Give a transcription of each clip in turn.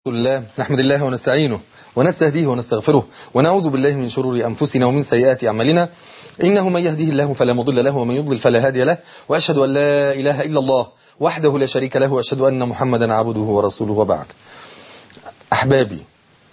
الله نحمد الله ونستعينه ونستهديه ونستغفره ونعوذ بالله من شرور أنفسنا ومن سيئات أعمالنا. إنه من يهديه الله فلا مضل له ومن يضلل فلا هادي له، وأشهد أن لا إله إلا الله وحده لا شريك له، وأشهد أن محمدا عبده ورسوله. وبعد، أحبابي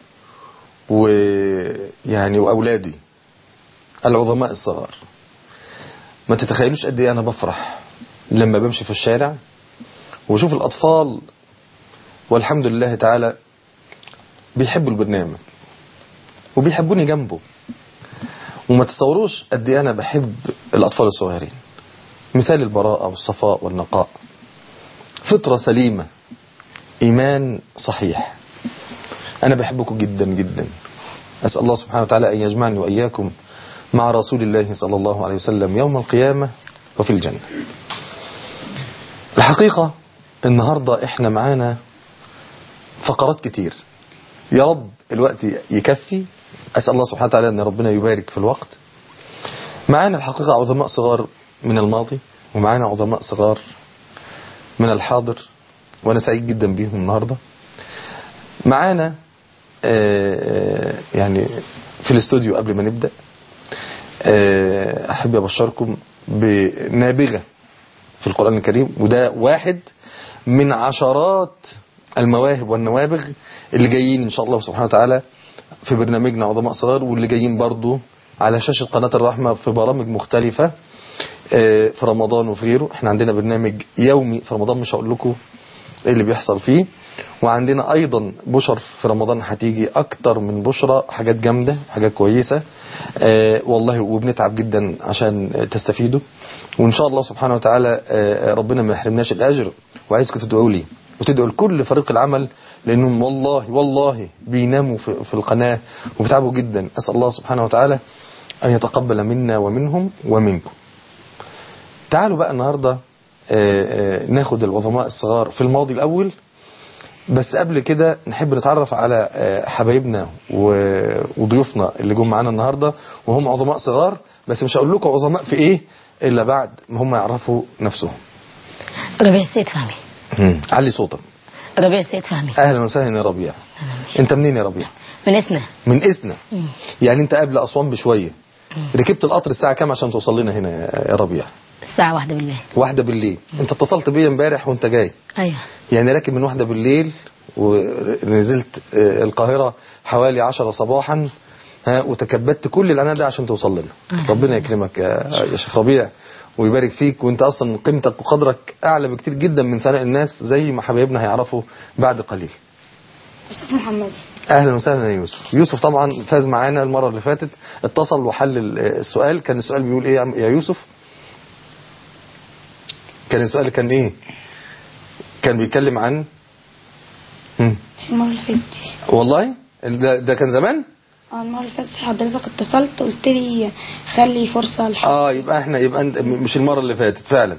وأولادي العظماء الصغار، ما تتخيلوش قد إيه أنا بفرح لما بمشي في الشارع وشوف الأطفال والحمد لله تعالى بيحبوا البرنامج وبيحبوني جنبه. وما تصوروش قد ايه انا بحب الاطفال الصغيرين، مثال البراءة والصفاء والنقاء، فطرة سليمة، ايمان صحيح. انا بحبكم جدا جدا. اسأل الله سبحانه وتعالى ان يجمعني واياكم مع رسول الله صلى الله عليه وسلم يوم القيامة وفي الجنة. الحقيقة النهاردة احنا معانا فقرات كتير، يا رب الوقت يكفي. أسأل الله سبحانه وتعالى أن ربنا يبارك في الوقت. معانا الحقيقة عظماء صغار من الماضي، ومعانا عظماء صغار من الحاضر، وأنا سعيد جدا بيهم النهاردة. معانا يعني في الاستوديو قبل ما نبدأ أحب أبشركم بنابغة في القرآن الكريم، وده واحد من عشرات المواهب والنوابغ اللي جايين إن شاء الله سبحانه وتعالى في برنامجنا عظماء صغار، واللي جايين برضو على شاشة قناة الرحمة في برامج مختلفة في رمضان وفي غيره. احنا عندنا برنامج يومي في رمضان، مش هقول لكم ايه اللي بيحصل فيه، وعندنا ايضا بشر في رمضان هتيجي اكتر من بشرة، حاجات جامدة، حاجات كويسة والله، وبنتعب جدا عشان تستفيدوا. وان شاء الله سبحانه وتعالى ربنا ما يحرمناش الاجر. وعايزكم تدعوا لي وتدعوا لكل فريق العمل، لأنهم والله بيناموا في القناة وبتعبوا جدا. أسأل الله سبحانه وتعالى أن يتقبل منا ومنهم ومنكم. تعالوا بقى النهاردة ناخد العظماء الصغار في الماضي الأول، بس قبل كده نحب نتعرف على حبايبنا وضيوفنا اللي جم معانا النهاردة، وهم عظماء صغار، بس مش هقول لكم عظماء في إيه إلا بعد ما هم يعرفوا نفسهم. ربيع السيد فهمي. علي صوتك. ربيع السيد فهمي. اهلا وسهلا يا ربيع. انت منين يا ربيع؟ من إسنا. من إسنا. يعني انت قبل اسوان بشويه. ركبت القطر الساعه كام عشان توصل لنا هنا يا ربيع؟ الساعة 1 بالليل. 1 بالليل. انت اتصلت بيا امبارح وانت جاي. ايوه. يعني راكب من 1 بالليل ونزلت القاهره حوالي 10 صباحا، وتكبدت كل العناء ده عشان توصل لنا. ربنا يكرمك يا شيخ ربيع ويبارك فيك، وانت اصلا قيمتك وقدرك اعلى بكتير جدا من ثناء الناس، زي ما حبايبنا هيعرفوا بعد قليل. يوسف محمدي. اهلا وسهلا يا يوسف. يوسف طبعا فاز معانا المره اللي فاتت، اتصل وحل السؤال. كان السؤال بيقول ايه يا يوسف؟ كان السؤال كان ايه؟ كان بيتكلم عن مش المره اللي فاتت. والله ده كان زمان. المره اللي فاتت حضرتك اتصلت قلت لي خلي فرصه يبقى انت مش المره اللي فاتت فعلا.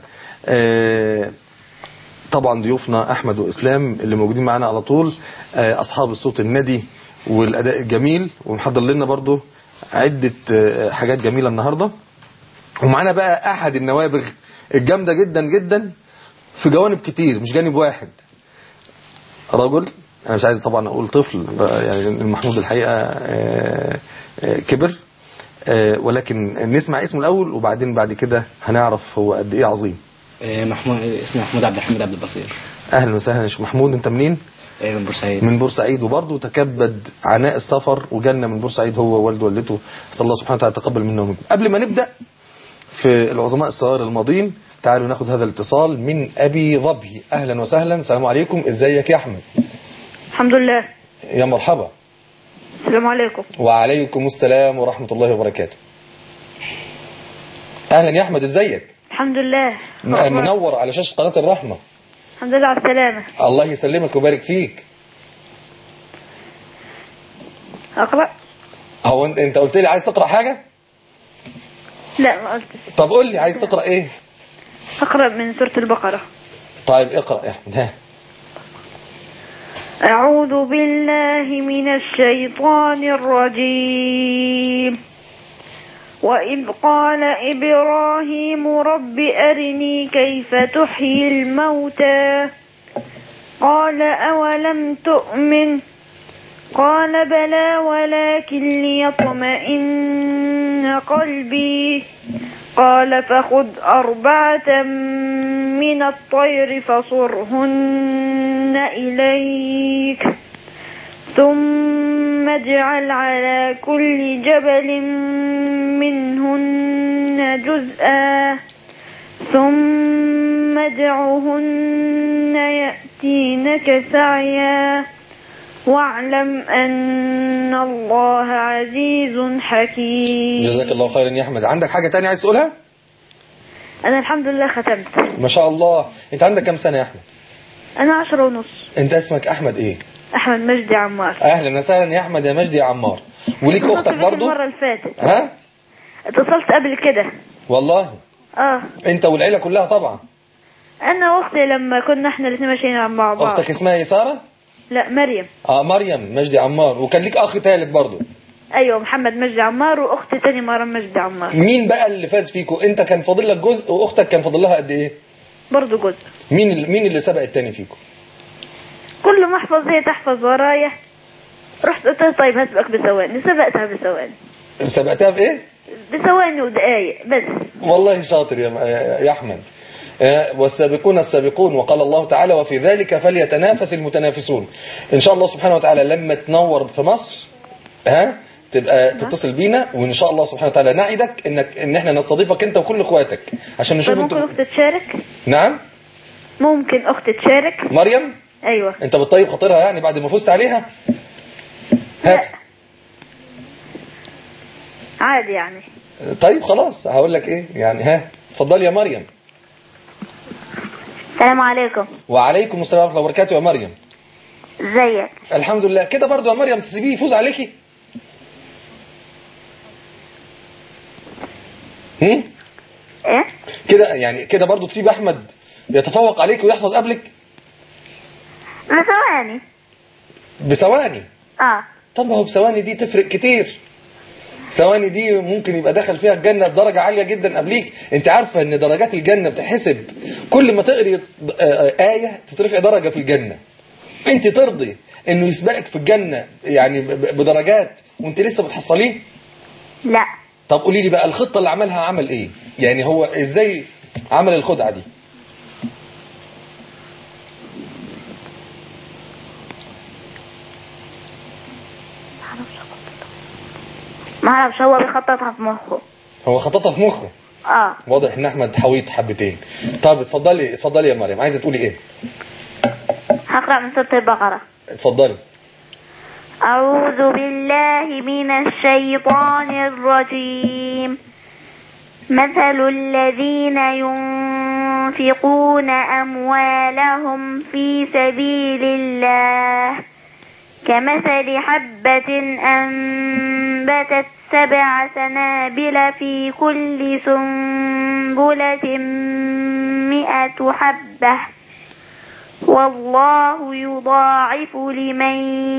طبعا ضيوفنا احمد واسلام اللي موجودين معانا على طول، اصحاب الصوت الندي والاداء الجميل، ومحضر لنا برضو عده حاجات جميله النهارده. ومعانا بقى احد النوابغ الجامده جدا جدا في جوانب كتير، مش جانب واحد. رجل، انا مش عايز طبعا اقول طفل، يعني المحمود الحقيقه كبر، ولكن نسمع اسمه الاول وبعدين بعد كده هنعرف هو قد ايه عظيم. اسمي محمود عبد الحميد عبد البصير. اهلا وسهلا يا شيخ محمود. انت منين؟ من بورسعيد. من بورسعيد، وبرضه تكبد عناء السفر وجنة من بورسعيد هو ووالده ووالدته. اسال الله سبحانه وتعالى يتقبل منا ومنكم. قبل ما نبدا في العظماء الصغار الماضيين، تعالوا ناخد هذا الاتصال من ابي ظبي. اهلا وسهلا. السلام عليكم. ازيك يا احمد؟ الحمد لله. يا مرحبا. السلام عليكم. وعليكم السلام ورحمة الله وبركاته. اهلا يا احمد، ازيك؟ الحمد لله. منور على شاشة قناة الرحمة. الحمد لله على السلامة. الله يسلمك ويبارك فيك. اقرأ؟ هو انت قلت لي عايز تقرأ حاجة؟ لا ما قلتش. طب قول لي عايز تقرأ ايه؟ اقرأ من سورة البقرة. طيب اقرأ يا احمد. أعوذ بالله من الشيطان الرجيم. وإذ قال إبراهيم رب أرني كيف تحيي الموتى قال أولم تؤمن قال بلى ولكن ليطمئن قلبي قال فخذ 4 من الطير فصرهن إليك ثم اجعل على كل جبل منهن جزءا ثم ادعهن يأتينك سعيا واعلم أن الله عزيز حكيم. جزاك الله خيرا يا أحمد. عندك حاجة تانية عايز تقولها؟ أنا الحمد لله ختمت. ما شاء الله. أنت عندك كم سنة يا أحمد؟ أنا 10 ونص. أنت اسمك أحمد إيه؟ أحمد مجدي عمار. أهلا وسهلا يا أحمد يا مجدي يا عمار. وليك أختك برضو؟ المرة اللي فاتت. ها؟ اتصلت قبل كده. والله؟ أنت والعيلة كلها طبعا؟ أنا وأختي لما كنا إحنا الاثنين ماشيين مع بعض. أختك اسمها إيه سارة؟ لا مريم. مريم مجدي عمار. وكان ليك أخ ثالث برضو؟ أيوة محمد مجدي عمار وأختي تاني مريم مجدي عمار. مين بقى اللي فاز فيكو؟ أنت كان فاضل لك جزء وأختك كان فاضل لها قد إيه؟ برضو جزء. مين اللي سبق التاني فيكو؟ كل ما أحفظ هي تحفظ ورايا. رحت قلت لها طيب هسبقك بثواني، سبقتها بثواني. سبقتها بإيه؟ بثواني ودقايق بس. والله شاطر يا أحمد. والسابقون السابقون، وقال الله تعالى وفي ذلك فليتنافس المتنافسون. إن شاء الله سبحانه وتعالى لما تنور في مصر تبقى تتصل بينا، وإن شاء الله سبحانه وتعالى نعدك إن إحنا نستضيفك أنت وكل إخواتك عشان نشوف. ممكن أختي تشارك؟ نعم ممكن أختي تشارك. مريم؟ أيوة. أنت بتطيب خاطرها يعني بعد ما فزت عليها؟ لا عادي يعني. طيب خلاص هقول لك إيه يعني. اتفضلي يا مريم. السلام عليكم. وعليكم السلام ورحمة الله وبركاته يا مريم. ازيك؟ الحمد لله. كده برضو يا مريم تسيبيه يفوز عليكي؟ ايه كده يعني كده برضو تسيب احمد يتفوق عليك ويحفظ قبلك بثواني؟ طب ما هو بثواني دي تفرق كتير. ثواني دي ممكن يبقى دخل فيها الجنة بدرجة عالية جدا قبليك. انت عارفة ان درجات الجنة بتحسب كل ما تقري آية تترفع درجة في الجنة. انت ترضي انه يسبقك في الجنة يعني بدرجات وانت لسه بتحصليه؟ لا. طب قولي لي بقى الخطة اللي عملها عمل ايه؟ يعني هو ازاي عمل الخدعة دي؟ ما اعرفش، هو بيخططها في مخه. هو خططها في مخه؟ واضح ان احمد حويط حبتين. طب اتفضلي يا مريم، عايزه تقولي ايه؟ هقرأ من سورة البقرة. اتفضلي. أعوذ بالله من الشيطان الرجيم. مثل الذين ينفقون أموالهم في سبيل الله كمثل حبة أنبتت 7 سنابل في كل سنبلة 100 حبة والله يضاعف لمن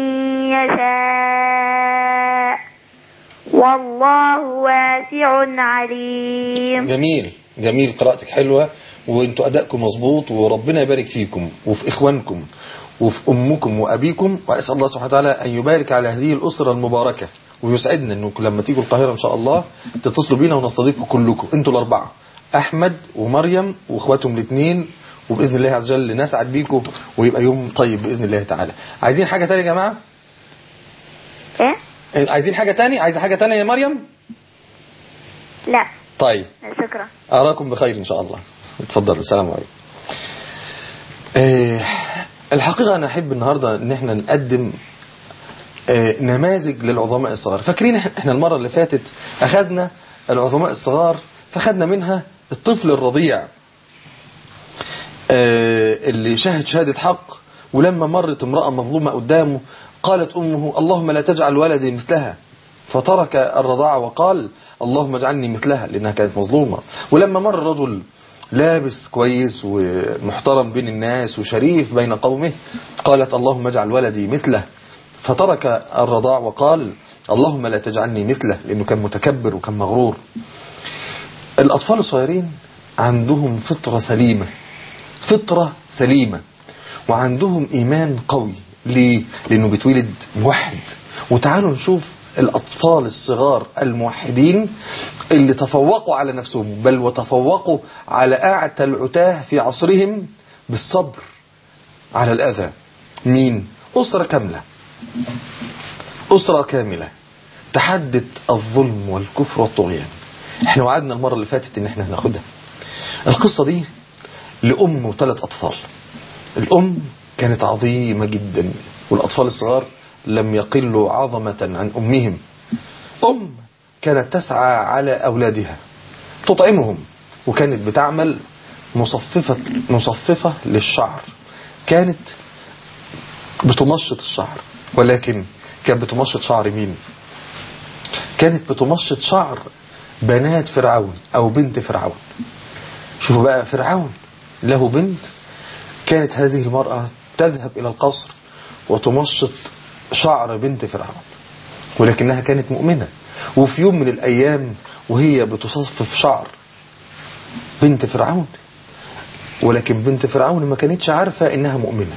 يشاء والله واسع عليم. جميل قراءتك حلوة وانتوا أدائكم مظبوط وربنا يبارك فيكم وفي إخوانكم وفي أمكم وأبيكم، وأسأل الله سبحانه وتعالى أن يبارك على هذه الأسرة المباركة ويسعدنا أنكم لما تيجوا القاهرة إن شاء الله تتصلوا بينا ونستضيفكم كلكم انتوا ال4 أحمد ومريم وإخواتهم الاثنين، وبإذن الله عز وجل نسعد بيكم ويبقى يوم طيب بإذن الله تعالى. عايزين حاجة تانية يا جماعة؟ عايزين حاجة تانية؟ عايزة حاجة تانية يا مريم؟ لا. طيب شكرا. أراكم بخير إن شاء الله. اتفضلوا. السلام عليكم. الحقيقة أنا أحب النهاردة إن احنا نقدم نماذج للعظماء الصغار. فاكرين احنا المرة اللي فاتت أخذنا العظماء الصغار فأخذنا منها الطفل الرضيع اللي شهد شهادة حق، ولما مرت امرأة مظلومة قدامه قالت أمه اللهم لا تجعل ولدي مثلها، فترك الرضاعة وقال اللهم اجعلني مثلها لأنها كانت مظلومة. ولما مر رجل لابس كويس ومحترم بين الناس وشريف بين قومه قالت اللهم اجعل ولدي مثله، فترك الرضاع وقال اللهم لا تجعلني مثله لأنه كان متكبر وكان مغرور. الأطفال الصغيرين عندهم فطرة سليمة وعندهم إيمان قوي. ليه؟ لأنه بيتولد موحد. وتعالوا نشوف الأطفال الصغار الموحدين اللي تفوقوا على نفسهم، بل وتفوقوا على أعتى العتاه في عصرهم بالصبر على الأذى. مين؟ أسرة كاملة، أسرة كاملة تحدت الظلم والكفر والطغيان. احنا وعدنا المرة اللي فاتت ان احنا هناخدها. القصة دي لأم وثلاث أطفال. الأم كانت عظيمة جدا، والأطفال الصغار لم يقلوا عظمة عن أمهم. أم كانت تسعى على أولادها تطعمهم، وكانت بتعمل مصففة للشعر. كانت بتمشط الشعر، ولكن كانت بتمشط شعر مين؟ كانت بتمشط شعر بنات فرعون أو بنت فرعون. شوفوا بقى، فرعون له بنت، كانت هذه المرأة تذهب إلى القصر وتمشط شعر بنت فرعون، ولكنها كانت مؤمنة. وفي يوم من الأيام وهي بتصفف شعر بنت فرعون، ولكن بنت فرعون ما كانتش عارفة إنها مؤمنة،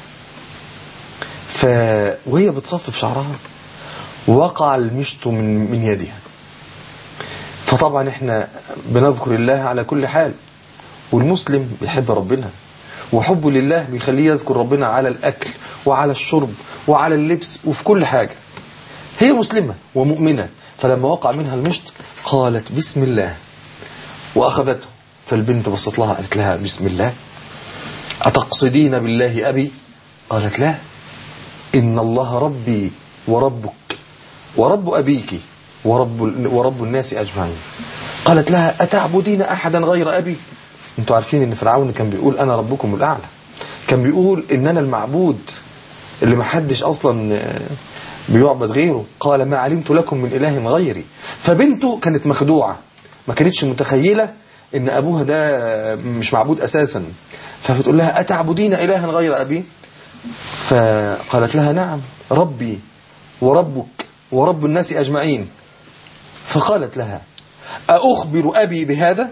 وهي بتصفف شعرها وقع المشط من يدها. فطبعا احنا بنذكر الله على كل حال، والمسلم بيحب ربنا، وحبه لله بيخليه يذكر ربنا على الأكل وعلى الشرب وعلى اللبس وفي كل حاجة. هي مسلمة ومؤمنة، فلما وقع منها المشط قالت بسم الله وأخذته. فالبنت بصت لها قالت لها بسم الله أتقصدين بالله أبي؟ قالت لا، إن الله ربي وربك ورب أبيك ورب الناس أجمعين. قالت لها أتعبدين أحدا غير أبي؟ انتوا عارفين ان فرعون كان بيقول أنا ربكم الأعلى، كان بيقول إن أنا المعبود اللي محدش أصلا بيعبد غيره. قال ما علمت لكم من إله غيري. فبنته كانت مخدوعة، ما كانتش متخيلة إن أبوها ده مش معبود أساسا. فبتقول لها أتعبدين إلها غير أبي؟ فقالت لها نعم، ربي وربك ورب الناس أجمعين. فقالت لها أخبر أبي بهذا؟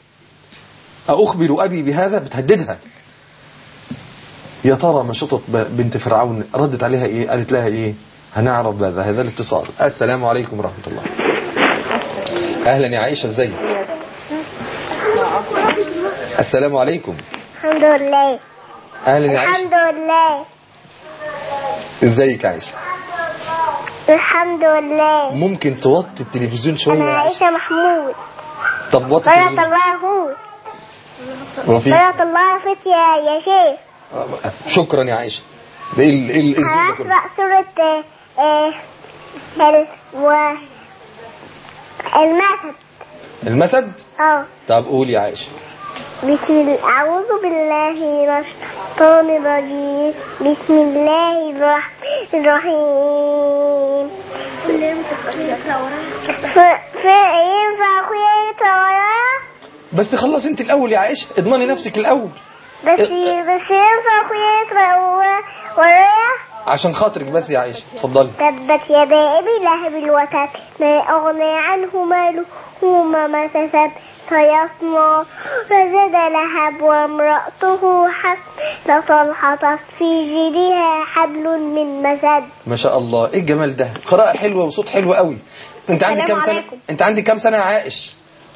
أخبر أبي بهذا؟ بتهددها. يا ترى مشطت بنت فرعون ردت عليها إيه؟ قالت لها إيه؟ هنعرف بعد هذا الاتصال. السلام عليكم ورحمة الله. أهلا يا عائشة، ازيك؟ السلام عليكم. الحمد لله. أهلا يا عائشة. الحمد لله. ازيك يا عائشة؟ الحمد لله. ممكن توطي التلفزيون شوية أنا يا عائشة؟ عائشة محمود. طب وطي بارك التلفزيون. الله هود. وفي بارك الله فيك يا شيخ. شكرا يا عائشة. ده ايه الزوم ده كله؟ هقرأ سورة المسد. المسد؟ اه. طب قول يا عائشة. أعوذ بالله من الشيطان الرجيم. بسم الله الرحمن الرحيم. فينفع أخويا يتورايا؟ بس خلص انت الأول يا عائشة، اضمني نفسك الأول. بس ينفع أخويا يتورايا؟ عشان خاطرك بس يا عائشة، اتفضلي. تبت يدا أبي لهب وتب ما أغنى عنه ماله وما كسب سيصلى فزاد لهب وامرأته حمالة الحطب في جيدها حبل من مسد. ما شاء الله، ايه الجمال ده، قراءة حلوة وصوت حلو قوي. انت عندك كام سنة؟ انت عندك كام سنة يا عائش؟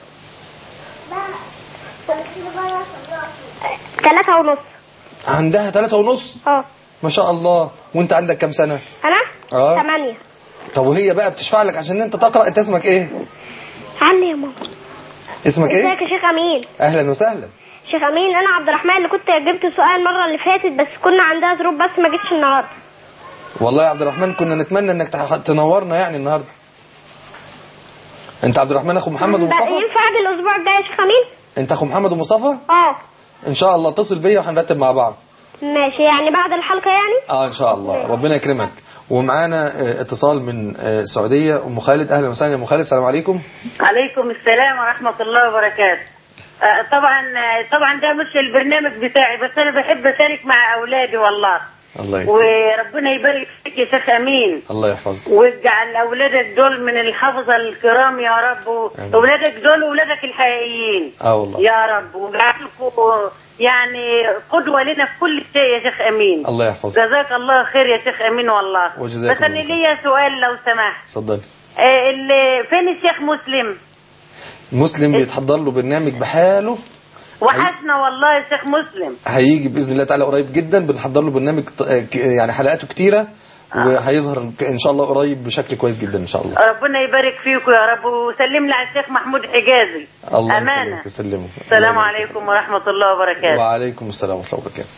3.5. عندها 3.5؟ اه. ما شاء الله. وانت عندك كام سنة؟ انا 8. طب وهي بقى بتشفع لك عشان انت تقرأ. انت اسمك ايه؟ عني يا ماما. اسمك ايه؟ ازيك يا شيخ امين؟ اهلا وسهلا. شيخ امين، انا عبد الرحمن اللي كنت جبت السؤال المره اللي فاتت، بس كنا عندها ظروف بس ما جيتش النهارده. والله يا عبد الرحمن كنا نتمنى انك تنورنا يعني النهارده. انت عبد الرحمن اخو محمد ومصطفى؟ ينفع الاسبوع الجاي يا شيخ امين؟ انت اخو محمد ومصطفى؟ اه. ان شاء الله اتصل بيا وهنرتب مع بعض. ماشي، يعني بعد الحلقه يعني؟ ان شاء الله. ربنا يكرمك. ومعانا اتصال من السعوديه، ام خالد. اهلا وسهلا يا ام خالد. السلام عليكم. عليكم السلام ورحمه الله وبركاته. طبعا ده مش البرنامج بتاعي، بس انا بحب اشارك مع اولادي والله. الله يكرمك. وربنا يبارك فيك يا شيخ امين. الله يحفظك. واجعل اولادك دول من الحفظه الكرام يا رب. اولادك دول اولادك الحقيقيين. والله. يا رب، واجعلكم يعني قدوة لنا في كل شيء يا شيخ أمين. الله يحفظك. جزاك الله خير يا شيخ أمين والله. وجزاك بس أنا الله خير. ليا سؤال لو سمحت. اتفضلي. فين الشيخ مسلم؟ مسلم بيتحضر له برنامج بحاله. وحشنا والله يا شيخ مسلم. هيجي بإذن الله تعالى قريب جدا، بنحضر له برنامج يعني حلقاته كتيرة، وهيظهر إن شاء الله قريب بشكل كويس جدا إن شاء الله. ربنا يبارك فيكم يا رب، وسلم لي على الشيخ محمود حجازي. الله أمانة. يسلمك. السلام عليكم ورحمة الله وبركاته. وعليكم السلام ورحمة الله وبركاته.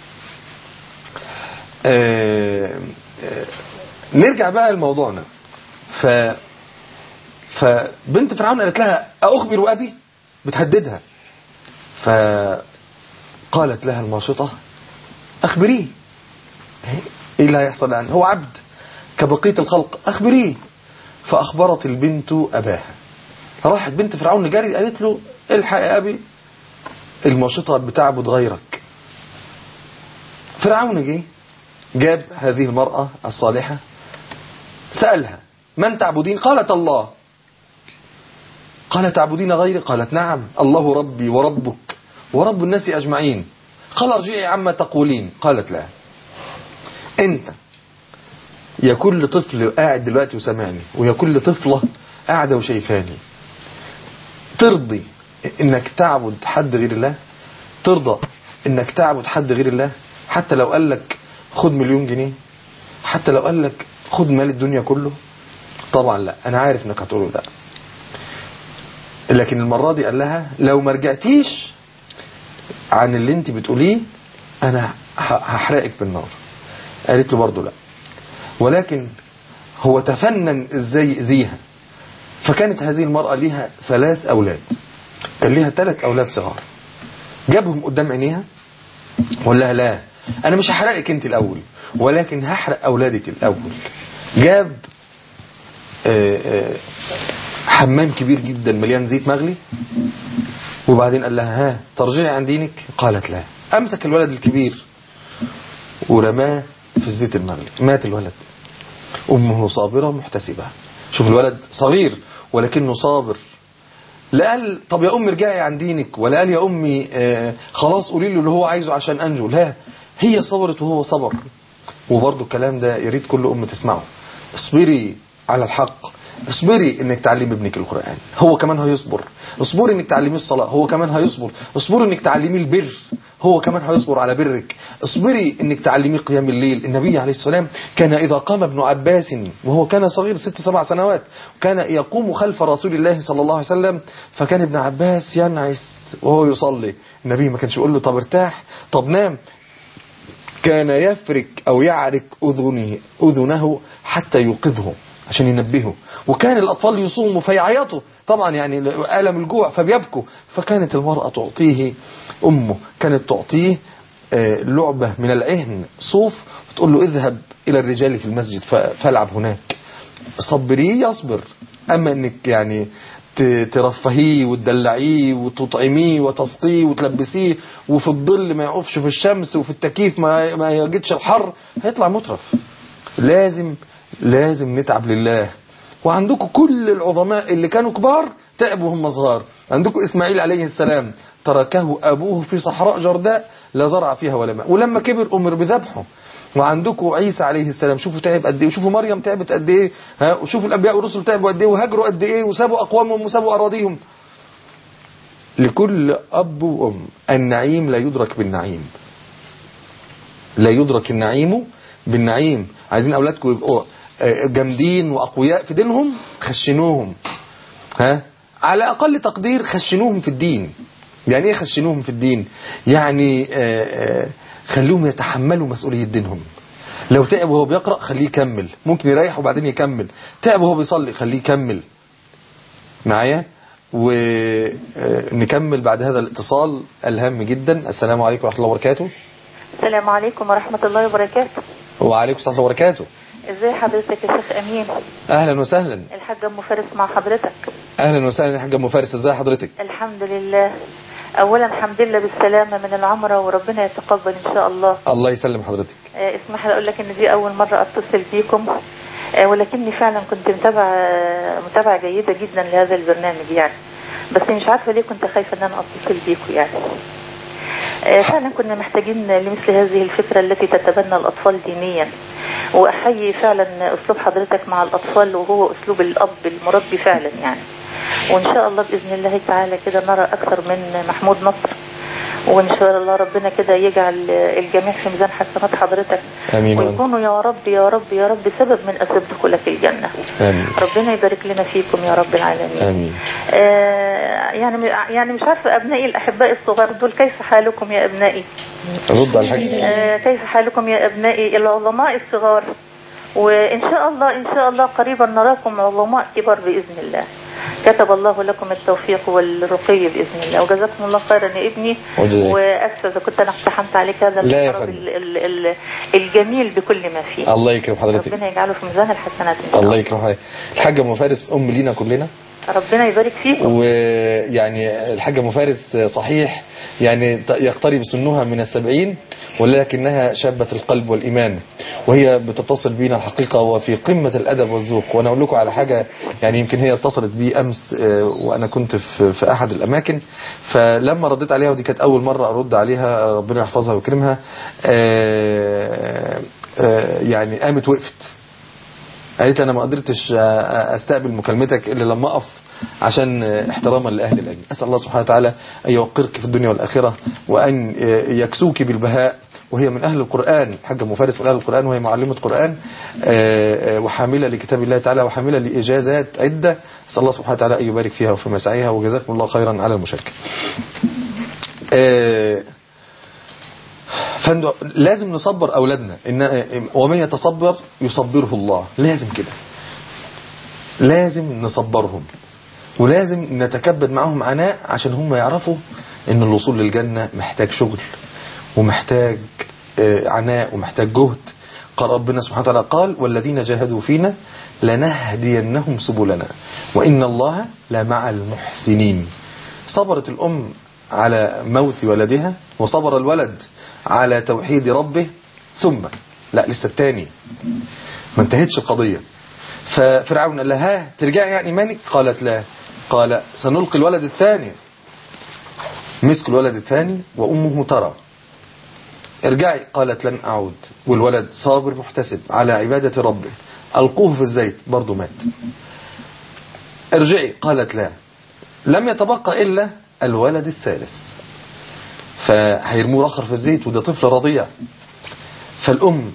نرجع بقى لموضوعنا. فبنت فرعون قالت لها أخبر أبي، بتهددها. فقالت لها الماشطة أخبريه، إيه اللي هيحصل عنه؟ هو عبد كبقية الخلق، أخبريه. فأخبرت البنت أباها. راحت بنت فرعون جاري قالت له الحق يا أبي، الماشطة بتعبد غيرك. فرعون جاب هذه المرأة الصالحة، سألها من تعبدين؟ قالت الله. قال تعبدين غيري؟ قالت نعم، الله ربي وربك ورب الناس أجمعين. قال ارجعي عما تقولين. قالت لا، انت يا كل طفل قاعد دلوقتي وسمعني، ويا كل طفلة قاعدة وشايفاني، ترضي انك تعبد حد غير الله؟ ترضى انك تعبد حد غير الله حتى لو قال لك خد 1,000,000 جنيه؟ حتى لو قال لك خد مال الدنيا كله؟ طبعا لا، انا عارف انك هتقوله لا. لكن المرة دي قال لها لو ما رجعتيش عن اللي انت بتقوليه انا هحرقك بالنار. قالت له برضو لا، ولكن هو تفنن ازاي يأذيها. فكانت هذه المرأة ليها 3 أولاد، كان ليها 3 أولاد صغار، جابهم قدام عينيها وقال لها لا، انا مش هحرقك انت الاول ولكن هحرق اولادك الاول. جاب حمام كبير جدا مليان زيت مغلي، وبعدين قال لها ها ترجعي عن دينك؟ قالت لا. امسك الولد الكبير ورماه في الزيت المغلي، مات الولد. امه صابرة محتسبة. شوف الولد صغير ولكنه صابر. لا قال طب يا امي ارجعي عن دينك، ولا قال يا امي خلاص قولي له اللي هو عايزه عشان انجو. لا، هي صبرت وهو صبر. وبرضه الكلام ده يريد كل ام تسمعه. اصبري على الحق، اصبري انك تعلمي ابنك القرآن، هو كمان هيصبر. اصبري انك تعلميه الصلاة، هو كمان هيصبر. اصبري انك تعلميه البر، هو كمان هيصبر على برك. اصبري انك تعلميه قيام الليل. النبي عليه السلام كان اذا قام ابن عباس وهو كان صغير 6-7 سنوات، كان يقوم خلف رسول الله صلى الله عليه وسلم، فكان ابن عباس ينعس وهو يصلي. النبي ما كانش يقول له طب ارتاح طب نام، كان يفرك او يعرك اذنه حتى يوقظه عشان ينبهه. وكان الأطفال يصوموا فيعيطوا طبعا، يعني ألم الجوع فبيبكوا. فكانت المرأة تعطيه، أمه كانت تعطيه لعبة من العهن صوف، وتقول له اذهب إلى الرجال في المسجد فالعب هناك. صبريه يصبر. أما أنك يعني ترفهيه وتدلعيه وتطعميه وتسقيه وتلبسيه، وفي الظل ما يقفش في الشمس، وفي التكييف ما يجدش الحر، هيطلع مترف. لازم نتعب لله. وعندكم كل العظماء اللي كانوا كبار تعبوا هم صغار. عندكم إسماعيل عليه السلام تركه أبوه في صحراء جرداء لا زرع فيها ولا ماء، ولما كبر أمر بذبحه. وعندكم عيسى عليه السلام شوفوا تعب قد ايه، وشوفوا مريم تعبت قد ايه، وشوفوا الأنبياء والرسل تعبوا قد ايه، وهاجروا قد ايه، وسابوا أقوامهم وسابوا أراضيهم. لكل أب وأم النعيم لا يدرك بالنعيم، لا يدرك النعيم بالنعيم. عايزين أولادكم يبقوا جامدين وأقوياء في دينهم، خشنوهم. على أقل تقدير خشنوهم في الدين. يعني إيه خشنوهم في الدين؟ يعني خلوهم يتحملوا مسؤولية دينهم. لو تعب وهو بيقرأ خليه يكمل، ممكن يريح وبعدين يكمل. تعب وهو بيصلي خليه يكمل معايا. ونكمل بعد هذا الاتصال الهام جدا. السلام عليكم ورحمة الله وبركاته. السلام عليكم ورحمة الله وبركاته. وعليكم السلام ورحمة الله وبركاته. ازي حضرتك يا شيخ امين؟ اهلا وسهلا. الحاجة ام فارس مع حضرتك. اهلا وسهلا يا حاجة ام فارس، ازي حضرتك؟ الحمد لله. اولا الحمد لله بالسلامة من العمرة، وربنا يتقبل ان شاء الله. الله يسلم حضرتك. اسمح لي اقول لك ان دي اول مرة اتصل بيكم، ولكني فعلا كنت متابعة جيدة جدا لهذا البرنامج يعني، بس مش عارفة ليه كنت خايفة ان انا اتصل بيكم يعني. فعلا كنا محتاجين لمثل هذه الفكرة التي تتبنى الأطفال دينيا، وأحيي فعلا أسلوب حضرتك مع الأطفال، وهو أسلوب الأب المربي فعلا يعني. وإن شاء الله بإذن الله تعالى كده نرى أكثر من محمود نصر، وإن شاء الله ربنا كده يجعل الجميع في ميزان حسنات حضرتك. آمين. ويكونوا يا رب يا رب يا رب سبب من أسباب دخولك الجنة. آمين. ربنا يبارك لنا فيكم يا رب العالمين. آمين. يعني مش عارفة أبنائي الأحباء الصغار دول كيف حالكم يا أبنائي؟ رد على الحاجة. كيف حالكم يا أبنائي العظماء الصغار؟ وإن شاء الله قريبا نراكم عظماء كبار بإذن الله. كتب الله لكم التوفيق والرقي بإذن الله، وجزاكم الله خيرا يا ابني. وأسف إذا كنت أنا اقتحمت عليك هذا الحرب الجميل بكل ما فيه. الله يكرم حضرتك، ربنا يجعله في ميزان الحسنات. الله يكرم حضرتك. الحاجة أم فارس أم لينا كلنا، ربنا يبارك فيكم. ويعني الحاجة أم فارس صحيح يعني يقترب سنها من 70، ولكنها شابة القلب والإيمان، وهي بتتصل بينا الحقيقة وفي قمة الأدب والذوق. وأنا أقول لكم على حاجة، يعني يمكن هي اتصلت بي أمس وأنا كنت في أحد الأماكن، فلما رديت عليها، ودي كانت أول مرة أرد عليها ربنا يحفظها ويكرمها، يعني قامت وقفت قالت أنا ما قدرتش أستقبل مكالمتك إلا لما أقف عشان احتراما لأهل العلم. أسأل الله سبحانه وتعالى أن يوقرك في الدنيا والآخرة، وأن يكسوك بالبهاء. وهي من أهل القرآن، حاجة مفارس من أهل القرآن، وهي معلمة قرآن وحاملة لكتاب الله تعالى، وحاملة لإجازات عدة. أسأل الله سبحانه وتعالى أن يبارك فيها وفي مسعيها، وجزاكم الله خيرا على المشاركة. لازم نصبر أولادنا، ومن يتصبر يصبره الله. لازم كده، لازم نصبرهم، ولازم نتكبد معهم عناء، عشان هم يعرفوا ان الوصول للجنة محتاج شغل، ومحتاج عناء، ومحتاج جهد. قال ربنا سبحانه وتعالى قال والذين جاهدوا فينا لنهدينهم سبلنا وإن الله لمع المحسنين. صبرت الأم على موت ولدها، وصبر الولد على توحيد ربه، ثم لا لسه الثاني ما انتهتش القضية. ففرعون قال لها ترجعي يعني إيمانك؟ قالت لا. قال سنلقي الولد الثاني. مسك الولد الثاني وأمه ترى. ارجعي. قالت لن أعود. والولد صابر محتسب على عبادة ربه. ألقوه في الزيت، برضو مات. ارجعي. قالت لا. لم يتبقى إلا الولد الثالث، فهيرموه رخر في الزيت، وده طفل رضيع. فالأم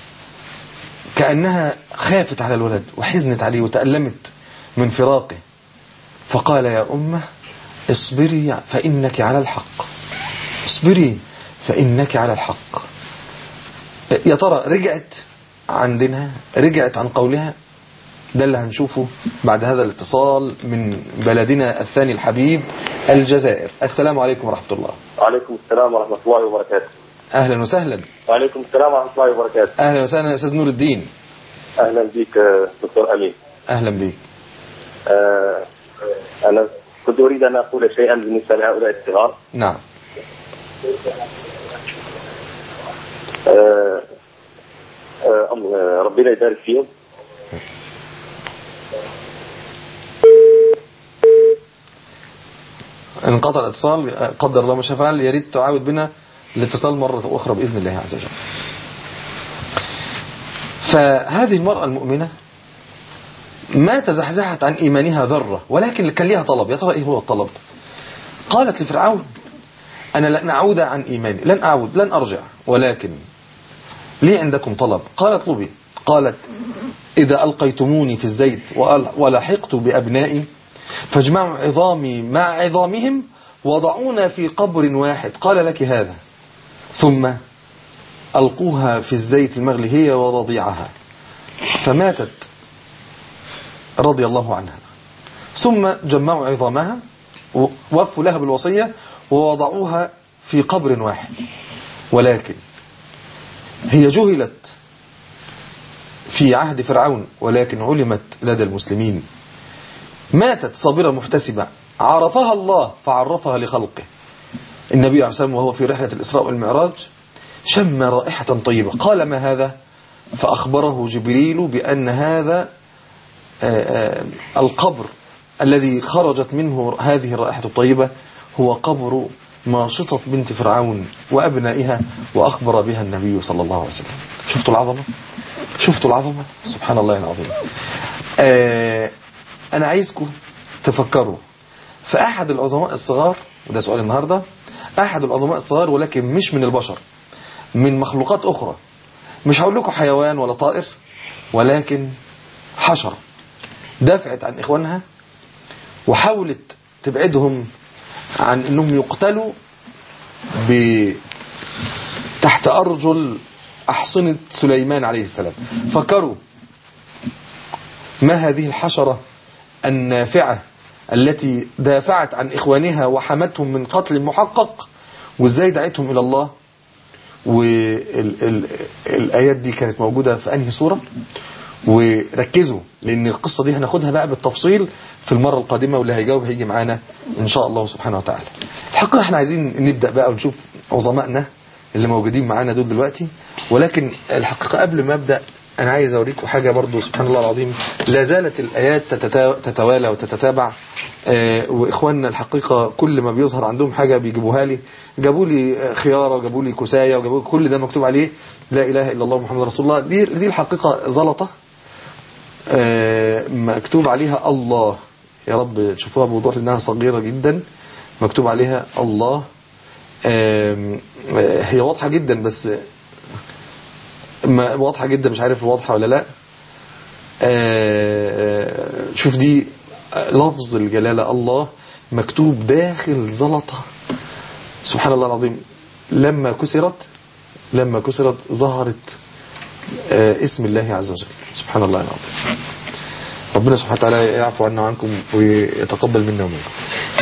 كأنها خافت على الولد وحزنت عليه وتألمت من فراقه، فقال يا أمه اصبري فإنك على الحق، اصبري فإنك على الحق. يا ترى رجعت عن دينها؟ رجعت عن قولها؟ ده اللي هنشوفه بعد هذا الاتصال من بلدنا الثاني الحبيب الجزائر. السلام عليكم ورحمة الله. وعليكم السلام ورحمة الله وبركاته. أهلا وسهلا. وعليكم السلام ورحمة الله وبركاته. أهلا وسهلا يا أستاذ نور الدين. أهلا بك دكتور أمين. أهلا بك. أنا كنت أريد أن أقول شيئا بالنسبة لهؤلاء الصغار. نعم. ربنا يبارك فيهم. انقطع الاتصال، قدر الله ما شاء فعل. يا ريت تعاود بنا الاتصال مرة أخرى بإذن الله عز وجل. فهذه المرأة المؤمنة ما تزحزحت عن إيمانها ذرة، ولكن كان لها طلب. يا ترى إيه هو الطلب؟ قالت لفرعون أنا لن أعود عن إيماني، لن أعود، لن أرجع، ولكن لي عندكم طلب. قال اطلبي. قالت إذا ألقيتموني في الزيت ولحقت بأبنائي فاجمعوا عظامي مع عظامهم وضعونا في قبر واحد. قال لك هذا، ثم ألقوها في الزيت المغلي هي ورضيعها، فماتت رضي الله عنها. ثم جمعوا عظامها ووفوا لها بالوصية ووضعوها في قبر واحد، ولكن هي جهلت في عهد فرعون، ولكن علمت لدى المسلمين. ماتت صابرة محتسبة، عرفها الله فعرفها لخلقه. النبي عليه الصلاة والسلام وهو في رحلة الإسراء والمعراج شم رائحة طيبة، قال ما هذا؟ فأخبره جبريل بأن هذا القبر الذي خرجت منه هذه الرائحة الطيبة هو قبر ماشطة بنت فرعون وأبنائها وأخبر بها النبي صلى الله عليه وسلم. شفتوا العظمة؟ شفتوا العظمة؟ سبحان الله العظيم. أنا عايزكم تفكروا في أحد العظماء الصغار، وده سؤال النهاردة، أحد العظماء الصغار ولكن مش من البشر، من مخلوقات أخرى. مش هقول لكم حيوان ولا طائر، ولكن حشرة دافعت عن إخوانها وحاولت تبعدهم عن أنهم يقتلوا تحت أرجل أحصنة سليمان عليه السلام. فكروا ما هذه الحشرة النافعة التي دافعت عن إخوانها وحمتهم من قتل محقق، وإزاي دعتهم إلى الله. والآيات دي كانت موجودة في أنهي سورة؟ وركزوا لأن القصة دي هناخدها بقى بالتفصيل في المرة القادمة، واللي هيجاوب هيجي معانا إن شاء الله سبحانه وتعالى. الحقيقة احنا عايزين نبدأ بقى ونشوف عظمائنا اللي موجودين معانا دول دلوقتي، ولكن الحقيقة قبل ما أبدأ أنا عايز أوريكم حاجة برضو. سبحان الله العظيم، لا زالت الآيات تتوالى وتتتابع. وإخواننا الحقيقة كل ما بيظهر عندهم حاجة بيجيبوها لي. جابوا لي خيارة وجابوا لي كوساية وجابوا لي كل ده مكتوب عليه لا إله إلا الله محمد رسول الله. دي الحقيقة زلطة مكتوب عليها الله. يا رب تشوفوها بوضوح لأنها صغيرة جدا. مكتوب عليها الله. هي واضحة جدا بس واضحة جدا، مش عارف واضحة ولا لا. شوف دي لفظ الجلالة الله مكتوب داخل زلطة. سبحان الله العظيم. لما كسرت ظهرت اسم الله عز وجل. سبحان الله العظيم. ربنا سبحانه وتعالى يعفو عنا وعنكم ويتقبل منا ومنكم.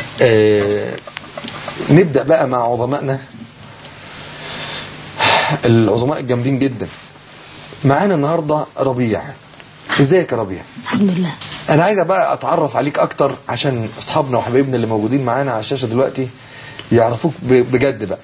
نبدأ بقى مع عظمائنا العظماء الجامدين جدا. معانا النهاردة ربيع. ازيك يا ربيع؟ الحمد لله. انا عايز بقى اتعرف عليك اكتر عشان اصحابنا وحبايبنا اللي موجودين معانا على الشاشة دلوقتي يعرفوك بجد بقى.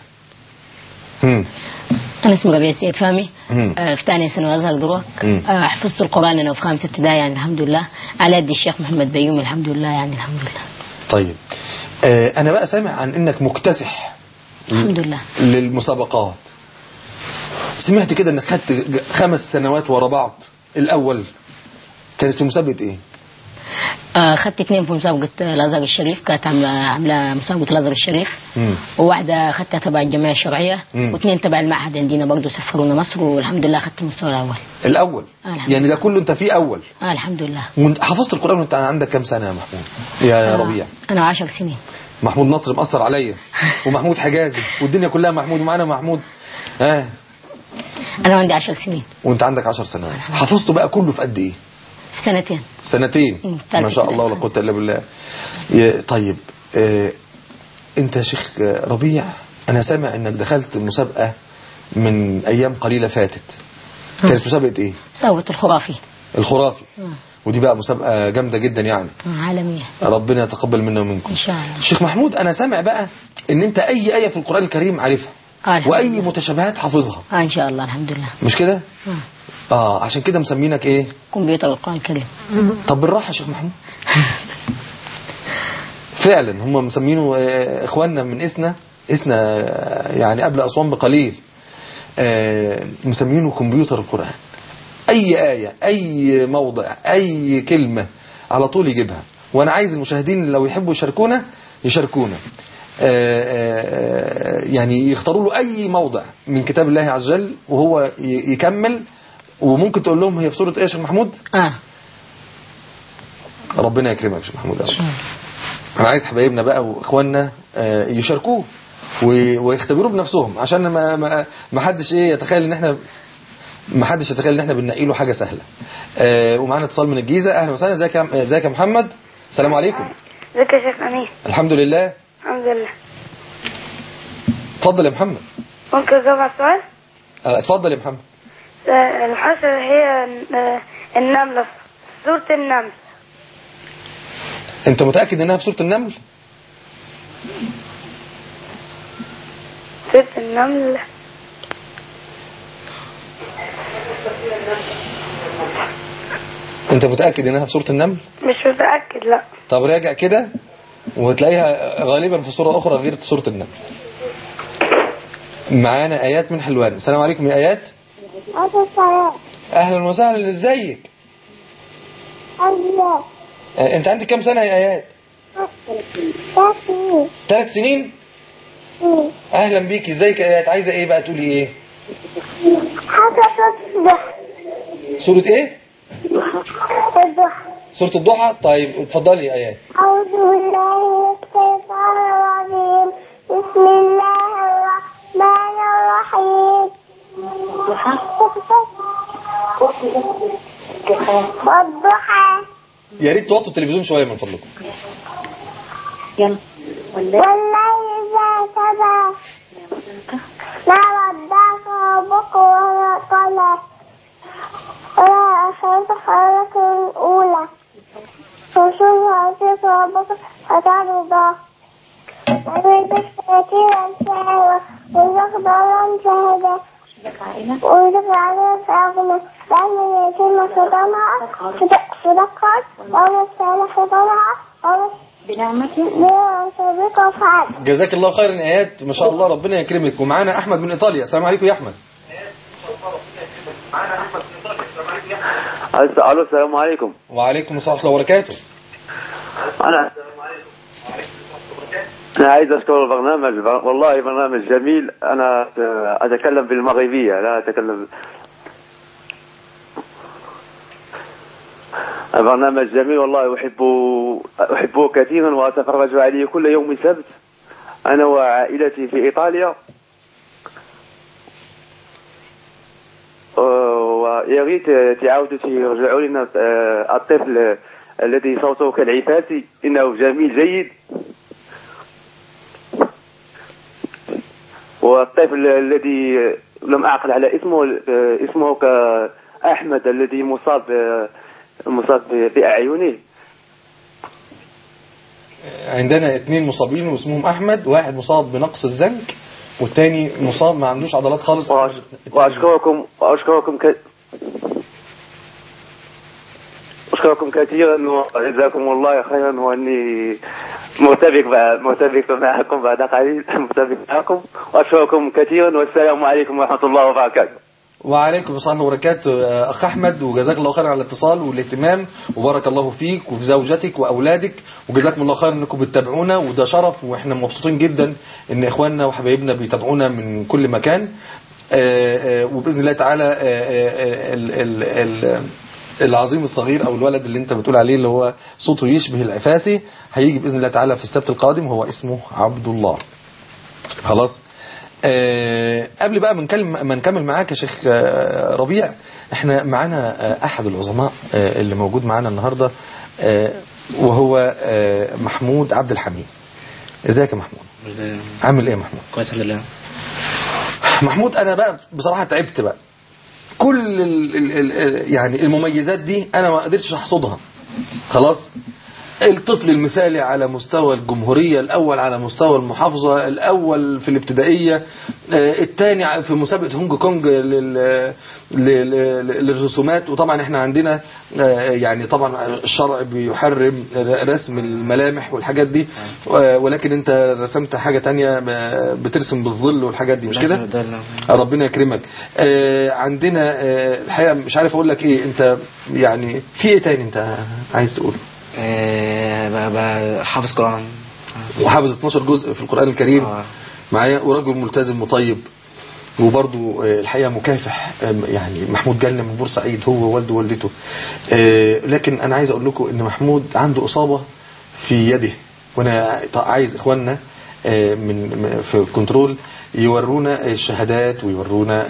أنا اسمي ربيع السيد فهمي. في ثانية ثانوي أزهر دروك. حفظت القرآن أنا في 5 ابتدائي يعني الحمد لله، على يد الشيخ محمد بيومي الحمد لله يعني الحمد لله. طيب أنا بقى سامع عن إنك مكتسح الحمد لله للمسابقات. سمعت كده إنك خدت 5 سنوات ورا بعض. الأول كانت في مسابقة إيه؟ خدت 2 في مسابقة الأزهر الشريف، كانت عاملة مسابقة الأزهر الشريف. وواحدة خدتها تبع الجمعية الشرعية، و2 تبع المعهد عندنا برضه سفرونا مصر، والحمد لله خدت المستوى الأول. يعني ده كله أنت فيه أول؟ الحمد لله. حفظت القرآن وأنت عندك كم سنة يا محمود؟ يا ربيع. أنا 10 سنين. محمود نصر مأثر عليا ومحمود حجازي والدنيا كلها محمود ومعانا محمود. أنا عندي 10 سنين. وأنت عندك 10 سنوات. حفظته بقى كله في قد إيه؟ في 2 سنتين. ما شاء الله ولا قوة إلا بالله. طيب أنت يا شيخ ربيع، أنا سامع إنك دخلت مسابقة من أيام قليلة فاتت. كانت مسابقة إيه؟ مسابقة الخرافي. ودي بقى مسابقة جامدة جدا يعني عالمية. ربنا يتقبل منا ومنكم إن شاء الله. شيخ محمود، أنا سامع بقى إن أنت أي آية في القرآن الكريم عارفها وأي متشابهات حافظها. إن شاء الله الحمد لله. مش كده؟ عشان كده مسمينك إيه؟ كمبيوتر القرآن الكريم. طب بالراحة يا شيخ محمود. فعلا هم مسمينه إخواننا من إسنا يعني قبل أسوان بقليل. مسمينه كمبيوتر القرآن. أي آية أي موضع أي كلمة على طول يجيبها. وأنا عايز المشاهدين لو يحبوا يشاركونا يعني يختاروا له أي موضع من كتاب الله عز وجل وهو يكمل. وممكن تقول لهم هي في سورة إيه يا شيخ محمود؟ ربنا يكرمك يا شيخ محمود. أنا عايز حبايبنا بقى وإخواننا يشاركوه ويختبروا بنفسهم عشان ما حدش يتخيل ان احنا بننقي له حاجه سهله. ومعانا اتصال من الجيزه. اهلا وسهلا. ازيك يا محمد؟ السلام عليكم. ازيك يا شيخ امين؟ الحمد لله. الحمد لله. اتفضل يا محمد. ممكن اجاوب على السؤال؟ اتفضل يا محمد. الحشرة هي النملة، سورة النمل. انت متأكد انها في سورة النمل؟ سورة النمل. انت متأكد انها في سورة النمل؟ مش متأكد لا. طب راجع كده وهتلاقيها غالبا في سورة اخرى غير سورة النمل. معانا ايات من حلوان. السلام عليكم يا ايات. اهلا وسهلا، ازيك؟ انت عندك كام سنة يا ايات؟ 3 سنين. اهلا بيكي، ازيك يا ايات؟ عايزة ايه بقى تقولي ايه؟ سورة ايه؟ سورة الضحى. طيب اتفضلي يا ايات. أعوذ بالله من الشيطان الرجيم. بسم الله الرحمن الرحيم. والضحى. يا ريت توطوا التلفزيون شوية من فضلكم. يلا. والليل إذا سجى ما ودعك ربك وما قلى ولا أخاف خيرك الأولى وشوف عزيز ربك فترضى ويدك شاكرا شاهدا ويدك ضرا شاهدا ويدك عليها فأغنى لأن يتم صدقات وما استهلك طمعا وما جزاك الله خيرا يا ايات، ما شاء الله ربنا يكرمك. ومعانا احمد من ايطاليا. السلام عليكم يا احمد. الو السلام عليكم. وعليكم السلام ورحمه الله وبركاته. انا عايز اشكر البرنامج، والله برنامج جميل. انا اتكلم بالمغربيه لا اتكلم. البرنامج جميل والله، أحبه كثيرا وأتفرج عليه كل يوم سبت أنا وعائلتي في إيطاليا. ويا ريت تعاودوا ترجعوا لنا الطفل الذي صوته كالعفاسي، إنه جميل جيد. والطفل الذي لم أعقل على اسمه كأحمد الذي مصاب بأعينه. عندنا 2 مصابين واسمهم أحمد، واحد مصاب بنقص الزنك والتاني مصاب ما عندوش عضلات خالص. أشكركم كثيرا وجزاكم الله خيرا، وأني مرتبك معكم بعد قليل معكم، وأشكركم كثيرا والسلام عليكم ورحمة الله وبركاته. وعليكم السلام وبركاته أخ أحمد، وجزاك الله خيرا على الاتصال والاهتمام، وبارك الله فيك وفي زوجتك وأولادك، وجزاكم الله خيرا أنكم بتتابعونا، وده شرف وإحنا مبسوطين جدا أن إخواننا وحبايبنا بيتابعونا من كل مكان. وبإذن الله تعالى العظيم الصغير أو الولد اللي أنت بتقول عليه اللي هو صوته يشبه العفاسي هيجي بإذن الله تعالى في السبت القادم، هو اسمه عبد الله. خلاص. قبل بقى ما نكمل معاك يا شيخ ربيع، احنا معانا احد العظماء اللي موجود معانا النهاردة، وهو محمود عبد الحميد. ازيك يا محمود؟ عامل ايه يا محمود؟ كويس الحمد لله. محمود انا بقى بصراحة تعبت بقى، كل يعني المميزات دي انا ما قدرتش احصدها. خلاص. الطفل المثالي على مستوى الجمهورية، الأول على مستوى المحافظة، الأول في الابتدائية، الثاني في مسابقة هونج كونج للرسومات. وطبعا احنا عندنا يعني طبعا الشرع بيحرم رسم الملامح والحاجات دي، ولكن انت رسمت حاجة تانية بترسم بالظل والحاجات دي، مش كده؟ ربنا يكرمك. عندنا الحقيقة مش عارف اقول لك ايه، انت يعني في ايه تاني انت عايز تقوله؟ حافظ قرآن، وحافظ 12 جزء في القرآن الكريم معايا، ورجل ملتزم مطيب، وبرضو الحقيقة مكافح. يعني محمود جالنا من بورسعيد هو ووالده ووالدته. لكن أنا عايز أقول لكم إن محمود عنده إصابة في يده، وأنا عايز إخواننا في الكنترول يورونا الشهادات ويورونا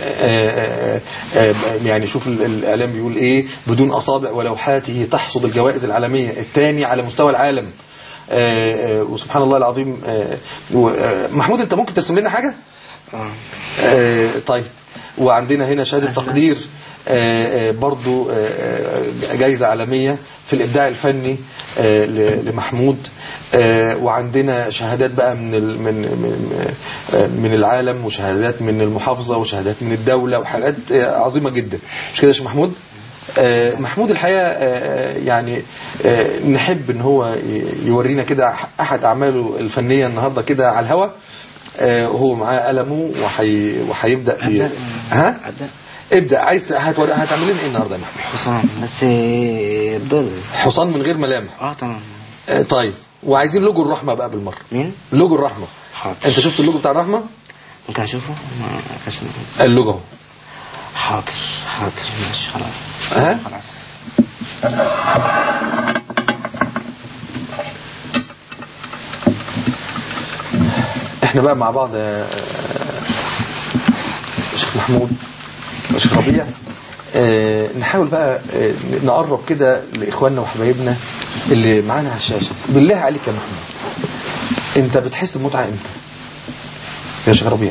يعني شوف الإعلام بيقول إيه، بدون أصابع ولوحاته تحصد الجوائز العالمية، الثاني على مستوى العالم. وسبحان الله العظيم. محمود أنت ممكن ترسم لنا حاجة؟ طيب. وعندنا هنا شهادة تقدير برضو جائزة عالمية في الإبداع الفني لمحمود. وعندنا شهادات بقى من العالم، وشهادات من المحافظة، وشهادات من الدولة، وحاجات عظيمة جدا، مش كده يا شيخ محمود؟ محمود الحقيقة يعني نحب ان هو يورينا كده احد اعماله الفنية النهاردة كده على الهواء. وهو معاه قلمه وهيبدأ ها ابدأ. عايز هتعمل لنا ايه النهارده يا محمود؟ حصان بس ضل حصان من غير ملامح. تمام. طيب وعايزين لوجو الرحمة بقى بالمرة. مين؟ لوجو الرحمة. حاضر. انت شفت اللوجو بتاع الرحمة؟ ممكن اشوفه؟ اللوجو اهو. حاضر ماشي خلاص. خلاص. احنا بقى مع بعض يا شيخ محمود وشيخ ربيع، نحاول بقى نقرب كده لاخواننا وحبايبنا اللي معانا على الشاشة. بالله عليك يا محمود، انت بتحس بمتعة امتى يا شيخ ربيع؟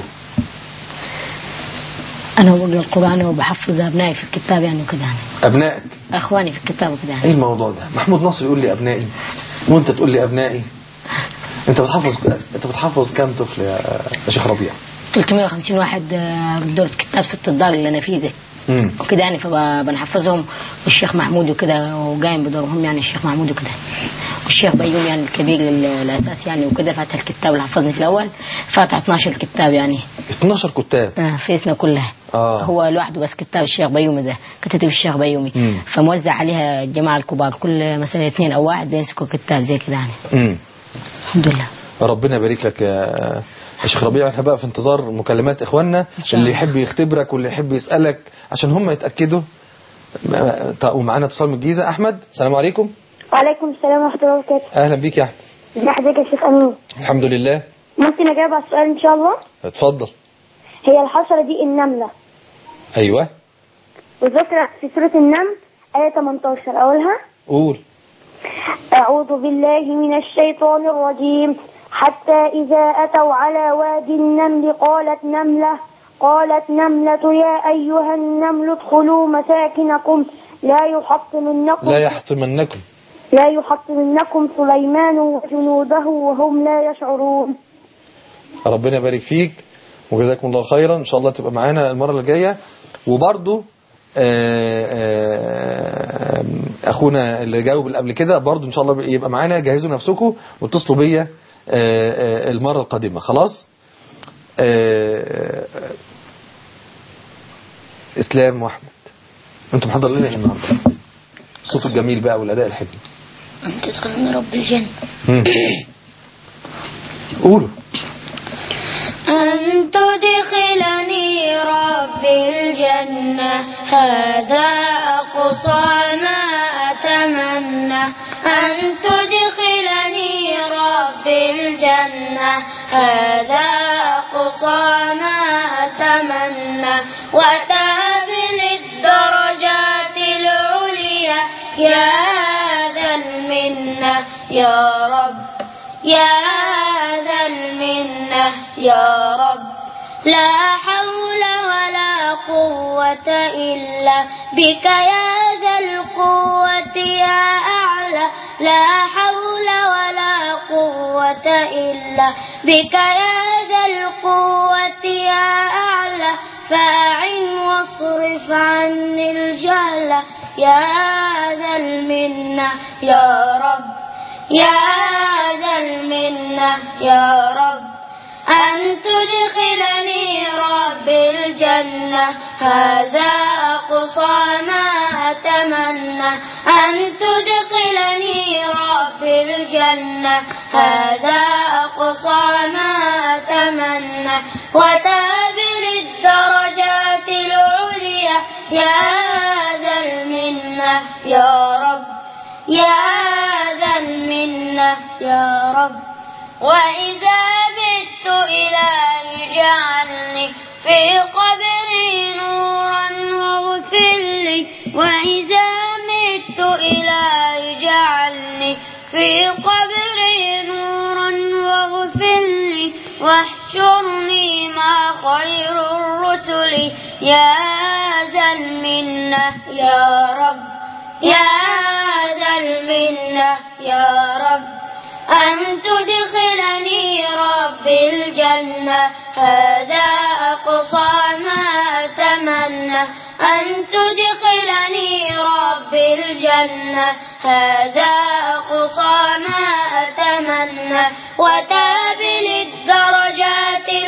انا بقرا القرآن وبحفظ ابنائي في الكتاب يعني وكده يعني. ابنائك؟ اخواني في الكتاب وكده يعني. ايه الموضوع ده؟ محمود ناصر يقول لي ابنائي وانت تقول لي ابنائي. انت بتحفظ كام طفل يا شيخ ربيع؟ 350 واحد بدور كتاب 6 الدار اللي انا فيه وكده يعني، فبنحفظهم. والشيخ محمود وكده وقايم بدورهم يعني، الشيخ محمود وكده، والشيخ بيوم يعني الكبير الاساس يعني وكده، فاتح الكتاب اللي حفظني في الاول، فاتح 12 كتاب يعني. 12 كتاب؟ في اسمه كلها. هو لوحده بس كتاب الشيخ بيومي ده، كتاب الشيخ بيومي. فموزع عليها الجماعه الكبار، كل مثلا 2 أو 1 بيمسكوا كتاب زي كده يعني. الحمد لله. ربنا يبارك لك يا شيخ ربيع. احنا بقى في انتظار مكالمات اخواننا اللي يحب يختبرك واللي يحب يسألك عشان هم يتأكدوا. ومعانا اتصال من الجيزة. احمد، السلام عليكم. وعليكم السلام ورحمة الله وبركاته. اهلا بيك يا احمد. ازي حضرتك يا شيخ امين؟ الحمد لله. ممكن اجاوب على السؤال ان شاء الله؟ اتفضل. هي الحشرة دي النملة. ايوه. وذكر في سورة النمل آية 18، اقولها؟ قول. أعوذ بالله من الشيطان الرجيم. حتى إذا أتوا على وادي النمل قالت نملة يا أيها النمل ادخلوا مساكنكم لا يحطمنكم سليمان وجنوده وهم لا يشعرون. ربنا يبارك فيك وجزاكم الله خيرا. ان شاء الله تبقى معانا المرة اللي جاية. وبرضو اخونا اللي جاوب قبل كده برضو ان شاء الله يبقى معانا. جهزوا نفسكم واتصلوا بيا المرة القادمة. خلاص. اسلام واحمد، انتم محضر لنا ايه النهارده؟ الصوت الجميل بقى والاداء الحلو. انت تدخلني رب الجنة. قولوا. أن تدخلني رب الجنة هذا أقصى ما أتمنى. أن تدخلني رب الجنة هذا أقصى ما أتمنى. وتهب الدرجات العليا يا ذا المنة يا رب يا ذا المنة يا رب. لا حول ولا قوة إلا بك يا ذا القوة يا أعلى. لا حول ولا قوة إلا بك يا ذا القوة يا أعلى. فأعن واصرف عني الجهل يا ذا المنة يا رب يا ذا المنة يا رب. أن تدخلني رب الجنة هذا أقصى ما أتمنى. أن تدخلني رب الجنة هذا أقصى ما أتمنى. وتابر الدرجات العليا يا ذا المنة يا رب يا ذا المنة يا رب. وإذا مت إلهي اجعلني في قبري نورا واغفر لي. وإذا مت إلهي اجعلني في قبري نورا واغفر لي. واحشرني مع خير الرسل يا ذا المنة يا رب يا ذا المنة يا رب. أن تدخلني رب الجنة هذا أقصى ما أتمنى. أن تدخلني رب الجنة هذا أقصى ما أتمنى. وتابل الدرجات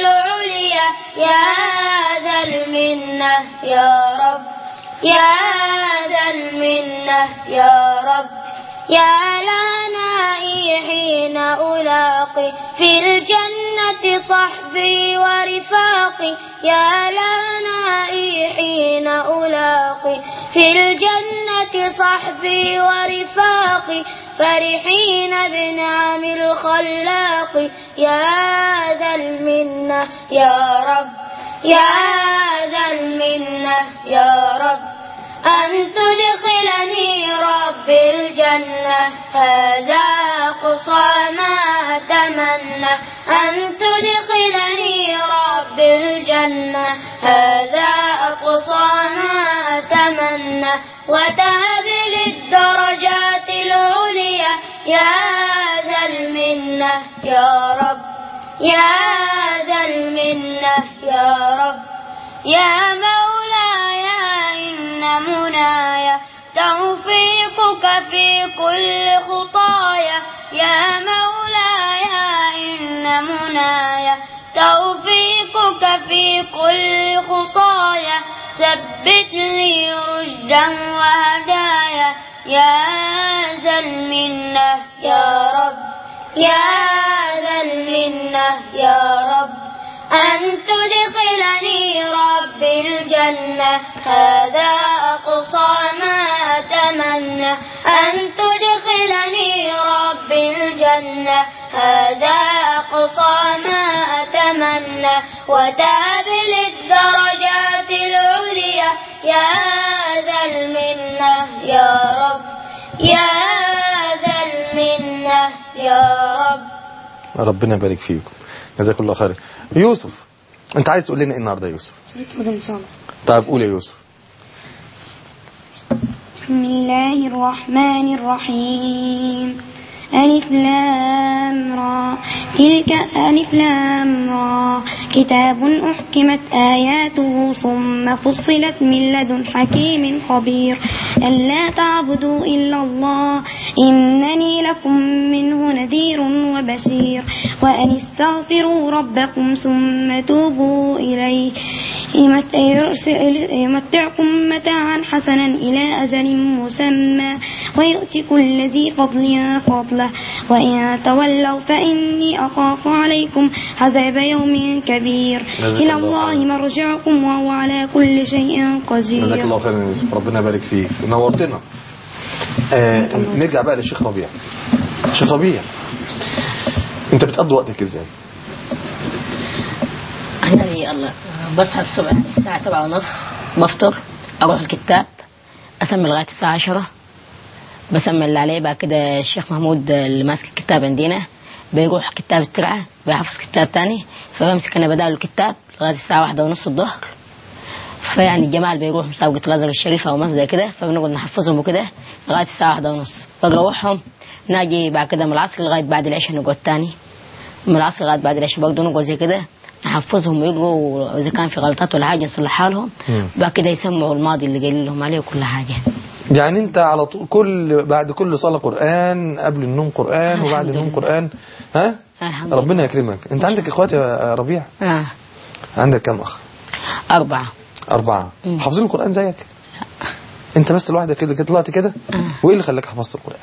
يا ذا المنة يا رب يا لهنائي حين ألاقي في الجنة صحبي ورفاقي يا لهنائي حين ألاقي في الجنة صحبي ورفاقي فرحين بنعم الخلاق يا ذا المنة يا رب يا ذا المنة يا رب أن تدخلني رب الجنة هذا أقصى ما أتمنى أن تدخلني رب الجنة هذا أقصى ما أتمنى وتهب لي الدرجات العليا يا ذا المنة يا رب يا ذا المنة يا رب يا مولاي إن مناي توفيقك في كل خطايا يا مولاي إن مناي توفيقك في كل خطايا ثبت لي رشدا وهدايا يا ذا المنة يا رب يا ذا المنة يا رب أن تدخلني رب الجنة هذا أقصى ما أتمنى أن تدخلني رب الجنة هذا أقصى ما أتمنى وتهب لي الدرجات العليا يا ذا المنة يا رب يا ذا المنة يا رب. ربنا يبارك فيكم، جزاك الله خير. يوسف انت عايز تقول لنا ايه النهارده يا يوسف؟ طيب قول يا يوسف. بسم الله الرحمن الرحيم ألف لام را تلك ألف لام را كتاب أحكمت آياته ثم فصلت من لدن حكيم خبير ألا تعبدوا إلا الله إنني لكم منه نذير وبشير وأن استغفروا ربكم ثم توبوا إليه يمتعكم متاعا حسنا إلى أجل مسمى ويؤتي كل ذي فضل فضله وإن تولوا فإني أخاف عليكم عذاب يوم كبير إلى الله مرجعكم وهو على كل شيء قدير. جزاك الله خيرا يا يوسف، ربنا يبارك فيك ونورتنا. نرجع بقى للشيخ ربيع. شيخ ربيع انت بتقضي وقتك ازاي؟ يعني الله بصحى الصبح الساعة 7:30 بفطر اروح الكتاب اسمي لغاية الساعة 10 بسمي اللي عليه. بعد كده الشيخ محمود اللي ماسك الكتاب عندنا بيروح كتاب الترعة بيحفظ كتاب تاني فبمسك انا بدأ الكتاب لغاية الساعة 1:30 الظهر. فيعني الجماعة اللي بيروحوا مسابقة الازهر الشريف او زي كده فبنقعد نحفظهم وكده لغاية الساعة 1:30 بروحهم. ناجي بعد كده من العصر لغاية بعد العشاء نقعد تاني، من العصر لغاية بعد العشاء برضه نقعد زي كده نحفظهم ويقروا واذا كان في غلطات ولا حاجة نصلحها لهم. بعد كده يسمعوا الماضي اللي قايل لهم عليه وكل حاجة. يعني انت على طول بعد كل صلاة قرآن، قبل النوم قرآن، وبعد النوم قرآن. ها ربنا يكرمك. انت عندك اخوات يا ربيع؟ عندك كم اخ؟ 4. حافظين القرآن زيك؟ لا. انت بس لوحدك كده طلعت كده؟ وايه اللي خلاك حفظت القرآن؟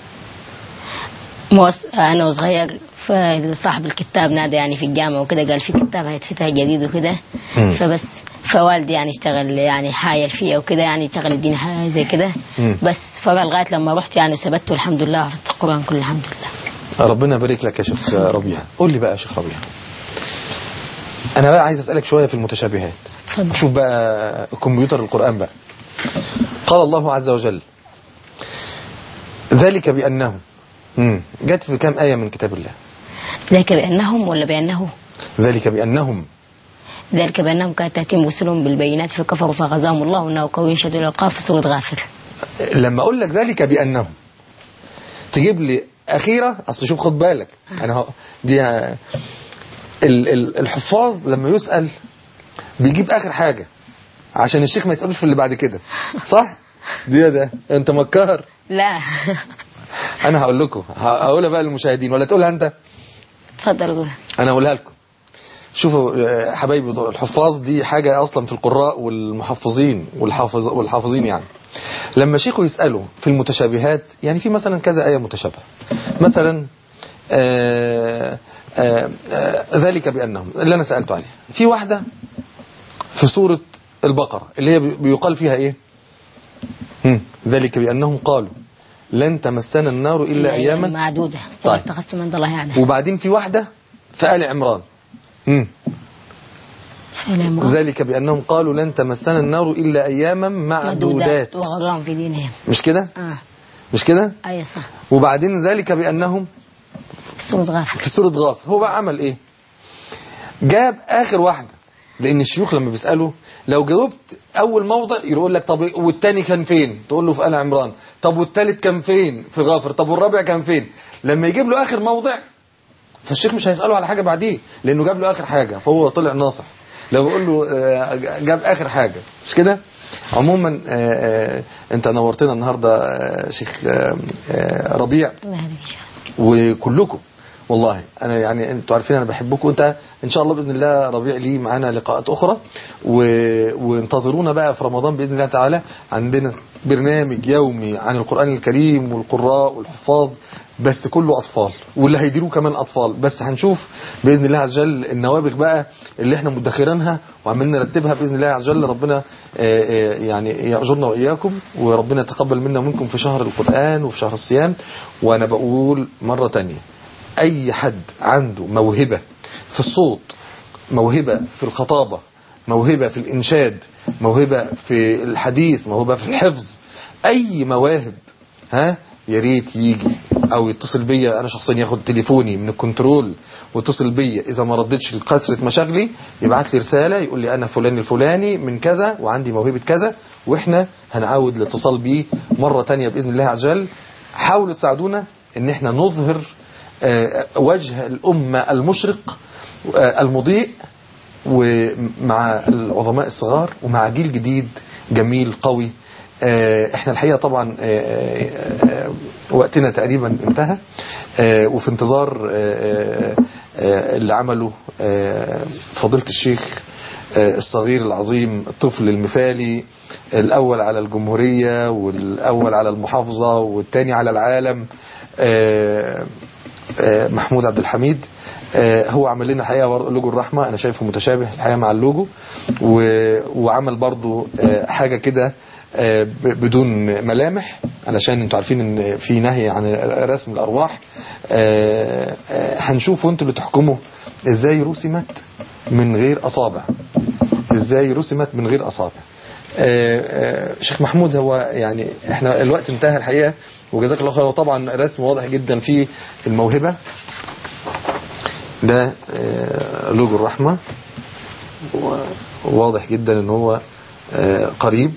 انا وصغير فصاحب الكتاب نادى يعني في الجامعة وكده قال في كتاب هيتفتح جديد وكده فبس فوالدي يعني اشتغل يعني حايل فيه وكده يعني اشتغل الدين حاجة زي كده بس فقال لغاية لما رحت يعني ثبت الحمد لله حفظت القرآن كله الحمد لله. ربنا يبارك لك يا شيخ ربيع. قول لي بقى يا شيخ ربيع، انا بقى عايز اسألك شوية في المتشابهات. شوف بقى كمبيوتر القرآن بقى. قال الله عز وجل ذلك بأنهم جت في كام آية من كتاب الله؟ ذلك بأنهم ولا بأنه؟ ذلك بأنهم كانت تأتيهم رسلهم بالبينات فكفروا فأخذهم الله إنه قوي شديد العقاب في سورة غافر. لما أقول لك ذلك بأنهم تجيب لي أخيرة، أصل شوف خد بالك أنا دي الحفاظ لما يسأل بيجيب آخر حاجة عشان الشيخ ما يسألوش في اللي بعد كده، صح؟ ده أنت مكار. لا أنا هقول لكم، هقولها بقى للمشاهدين ولا تقولها أنت؟ اتفضل قول. أنا هقولها لكم. شوفوا حبايبي الحفاظ دي حاجة أصلا في القراء والمحفظين والحافظين يعني. لما شيخه يسأله في المتشابهات، يعني في مثلا كذا آية متشابهة، مثلا ذلك بأنهم اللي أنا سألته عليها، في واحدة في سورة البقرة اللي هي بيقال فيها إيه؟ ذلك بأنهم قالوا لن تمسنا النار إلا أياما معدودة. طيب اتخذتم عند الله عهدا. وبعدين في واحدة في آل عمران ذلك بأنهم قالوا لن تمسنا النار إلا أياما معدودات وغرام في دينهم. مش كده؟ مش كده؟ أي صح. وبعدين ذلك بأنهم في سورة غافر. في سورة غافر هو بقى عمل إيه؟ جاب آخر واحدة، لأن الشيوخ لما بيسألوا لو جاوبت أول موضع يقول لك طب والتاني كان فين؟ تقول له في آل عمران. طب والتالت كان فين؟ في غافر. طب والرابع كان فين؟ لما يجيب له آخر موضع فالشيخ مش هيسأله على حاجة بعديه، لأنه جاب له آخر حاجة فهو طلع ناصح. لو بقول له جاب آخر حاجة، مش كده؟ عموما انت نورتنا النهاردة شيخ ربيع وكلكم والله. انا يعني انتوا عارفين انا بحبكم. انت ان شاء الله باذن الله ربيع لي معانا لقاءات اخرى، وانتظرونا بقى في رمضان باذن الله تعالى. عندنا برنامج يومي عن القرآن الكريم والقراء والحفاظ، بس كله اطفال، واللي هيديروه كمان اطفال. بس هنشوف باذن الله عز وجل النوابغ بقى اللي احنا مدخرينها وعمالين نرتبها باذن الله عز وجل. ربنا يعني يأجرنا واياكم، وربنا يتقبل منا ومنكم في شهر القرآن وفي شهر الصيام. وانا بقول مرة تانية، اي حد عنده موهبة في الصوت، موهبة في الخطابة، موهبة في الانشاد، موهبة في الحديث، موهبة في الحفظ، اي مواهب يا ريت يجي او يتصل بيا انا شخصيا، ياخد تليفوني من الكنترول واتصل بيا. اذا ما ردتش لكثرة مشاغلي يبعت لي رسالة يقول لي انا فلان الفلاني من كذا وعندي موهبة كذا، واحنا هنعود الاتصال بيه مرة تانية باذن الله عز وجل. حاولوا تساعدونا ان احنا نظهر وجه الأمة المشرق المضيء، ومع العظماء الصغار ومع جيل جديد جميل قوي. احنا الحقيقة طبعا وقتنا تقريبا انتهى، وفي انتظار اللي عمله فضيلة الشيخ الصغير العظيم، الطفل المثالي، الأول على الجمهورية والأول على المحافظة والثاني على العالم، محمود عبد الحميد. هو عمل لنا الحقيقة لوجو الرحمة، أنا شايفه متشابه الحقيقة مع اللوجو، وعمل برضو حاجة كده بدون ملامح، علشان انتوا عارفين ان في نهي عن رسم الأرواح. هنشوف وانتوا اللي تحكموا ازاي رسمت من غير أصابع، ازاي رسمت من غير أصابع. شيخ محمود، هو يعني احنا الوقت انتهى الحقيقة، وجزاك الله خير. وطبعا رسم واضح جدا في الموهبة. ده لوجو الرحمة، واضح جدا ان هو قريب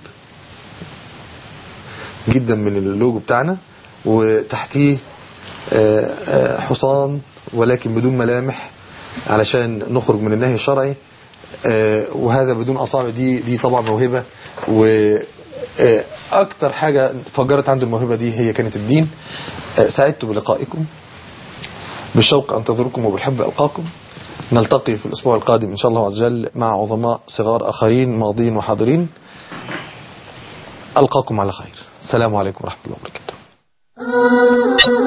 جدا من اللوجو بتاعنا، وتحتيه حصان ولكن بدون ملامح علشان نخرج من النهي الشرعي، وهذا بدون أصابع. دي طبعا موهبة، وأكتر حاجة فجرت عنده الموهبة دي هي كانت الدين. سعدت بلقائكم، بالشوق أنتظركم وبالحب ألقاكم. نلتقي في الأسبوع القادم إن شاء الله عز وجل مع عظماء صغار آخرين ماضين وحاضرين. ألقاكم على خير. السلام عليكم ورحمة الله وبركاته.